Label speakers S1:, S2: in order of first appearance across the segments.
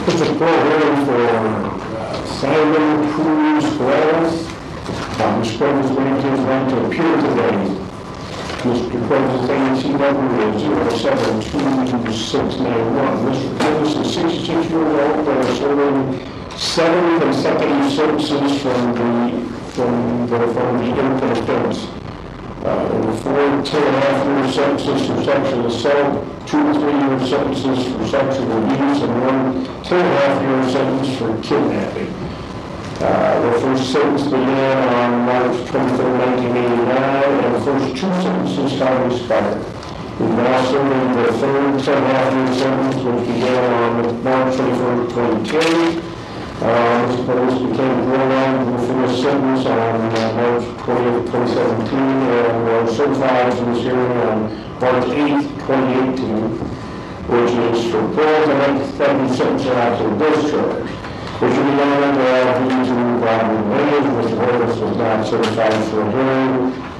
S1: This is program for Simon Cruz Perez. Mr. Cruz is going to appear today. Mr. Cruz's ANC number is 072691. Mr. Cruz is 66 years old and is serving 7 consecutive sentences from the infant offense. And 4 10.5-year sentences for sexual assault, 2 3-year sentences for sexual abuse, and 1 10.5-year sentence for kidnapping. The first sentence began on March 23, 1989, and the first 2 sentences have expired. We've now serving the third 10.5-year sentence, which began on March 21, 2010. Mr. Cruz became paroled for a sentence on March 20, 2017, and was certified to this hearing on March 8, 2018, which is for parole to make the sentence after discharge. Which will be done due to robbery and rage. Mr. Horowitz was not certified for a hearing.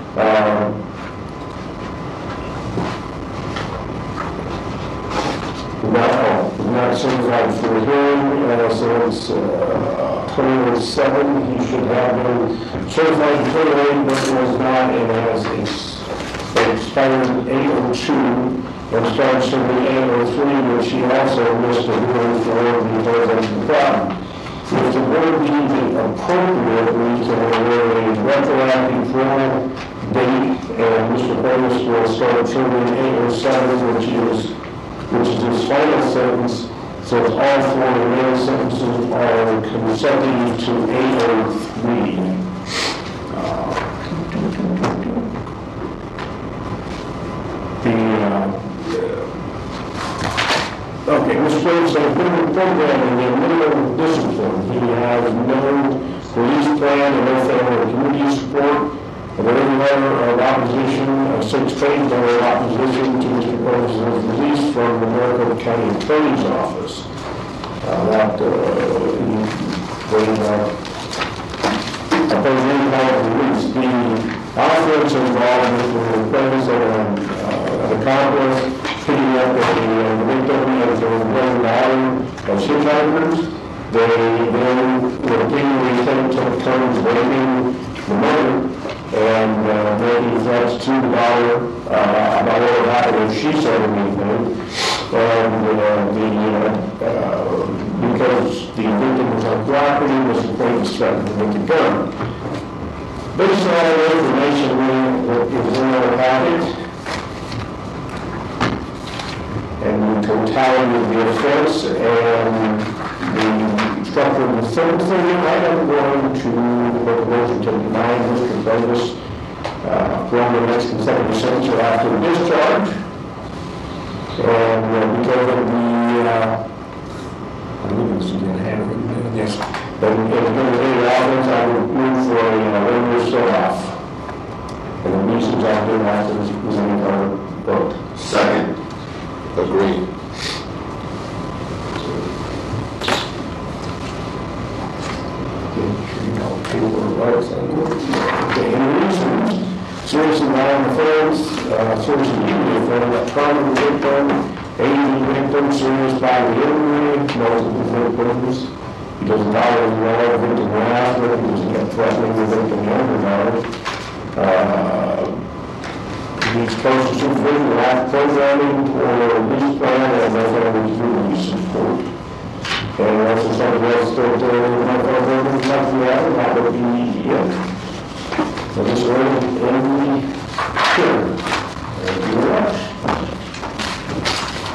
S1: Not certified for a hearing, so it's 2007. He should have been certified for 28, but was not, and has expired 802 and started serving 803, which he also missed a hearing for because of the problem. If the board deems it appropriate, we can award a retroactive parole date, and Mr. Horowitz will start serving 807, which is his final sentence, so all 4 remaining sentences are consecutive to 803. Okay, Mr. Cruz has been programming in minimum discipline. He has no police plan and no family or community support. And every letter of opposition, 6 pages of opposition to Mr. Cruz's release from the Maricopa County Attorney's Office. Release. The offense involved Mr. Cruz and an accomplice picking up a victim as they were going down of hitchhikers. They then repeatedly took turns raping the mother and making threats to the daughter about what would happen if she said anything. And because the victim was uncooperative, Mr. Cruz threatened to make a gun. Based on all the information that is in our package, and the totality of the offense and the structure of the sentencing, I am going to make a motion to deny Mr. Davis from the next consecutive sentence or after discharge. And because of the, I believe this is going to happen, yes, but because of the offense, I would move for a one-year set-off. And the reasons I'll do after this presenting our vote.
S2: Second. Agreed.
S1: Serious and violent offense, serious and injury offense, trauma to the victim, aiding the victim, serious bodily injury, multiple victims. He doesn't violate the law, the victim will after, he doesn't get threatening the victim younger knowledge. Needs close supervision, lack programming, or release plan, and no family release support. And once it's something else still doing, no family that would be it. So this will end the hearing.